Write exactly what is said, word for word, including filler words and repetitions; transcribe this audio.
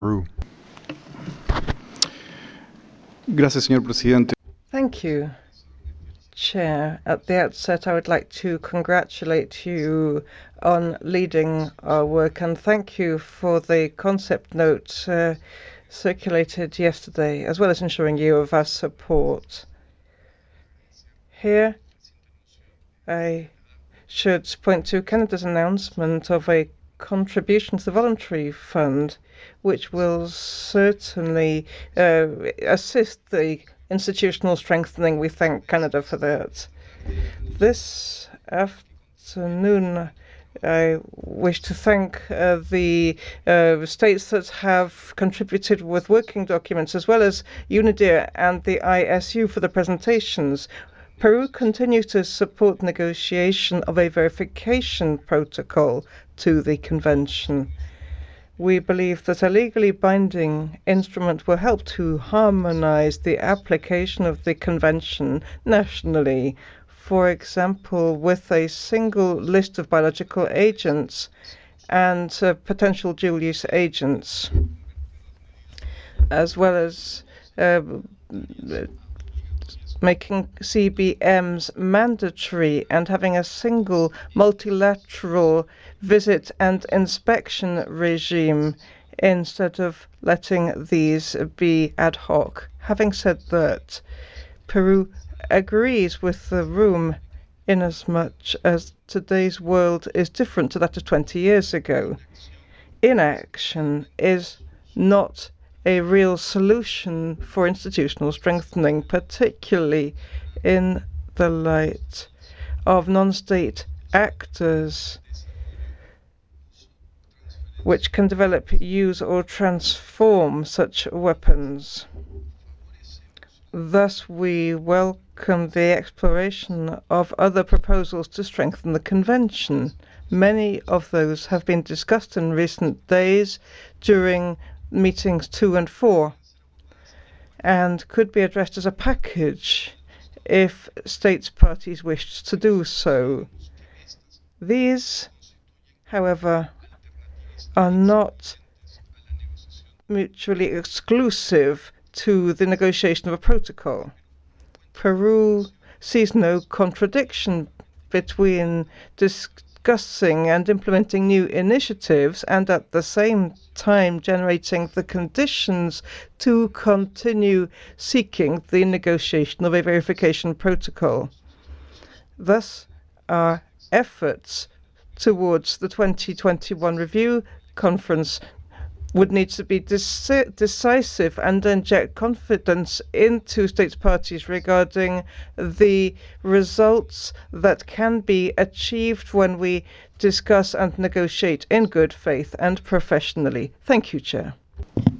Peru. Gracias, señor presidente. Thank you, Chair. At the outset, I would like to congratulate you on leading our work and thank you for the concept note uh, circulated yesterday, as well as ensuring you of our support. Here, I should point to Canada's announcement of a contribution to the voluntary fund, which will certainly uh, assist the institutional strengthening. We thank Canada for that. This afternoon, I wish to thank uh, the uh, states that have contributed with working documents, as well as UNIDIR and the I S U for the presentations. Peru continues to support negotiation of a verification protocol to the convention. We believe that a legally binding instrument will help to harmonize the application of the convention nationally, for example, with a single list of biological agents and uh, potential dual-use agents, as well as uh, making C B Ms mandatory and having a single multilateral visit and inspection regime instead of letting these be ad hoc. Having said that, Peru agrees with the room inasmuch as today's world is different to that of twenty years ago. Inaction is not a real solution for institutional strengthening, particularly in the light of non-state actors which can develop, use or transform such weapons. Thus, we welcome the exploration of other proposals to strengthen the Convention. Many of those have been discussed in recent days during meetings two and four and could be addressed as a package if states parties wished to do so. These, however, are not mutually exclusive to the negotiation of a protocol. Peru sees no contradiction between discussing and implementing new initiatives and at the same time generating the conditions to continue seeking the negotiation of a verification protocol. Thus, our efforts towards the twenty twenty-one review conference would need to be deci decisive and inject confidence into states parties regarding the results that can be achieved when we discuss and negotiate in good faith and professionally. Thank you, Chair.